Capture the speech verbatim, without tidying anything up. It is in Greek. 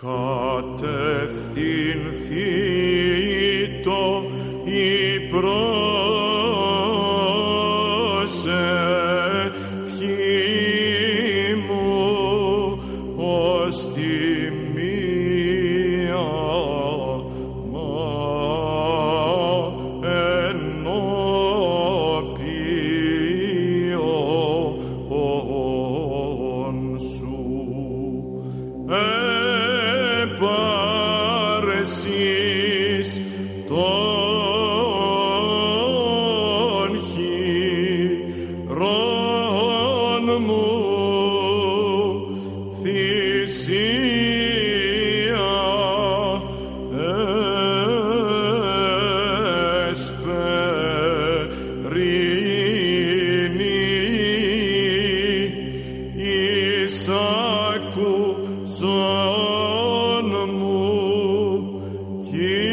κατευθυνθήτω η προσευχή μου ως τιμία μα ενώπιον σου. Επαρεσείς των χειρών μου θυσία εσπερινή εισάκουσον μου.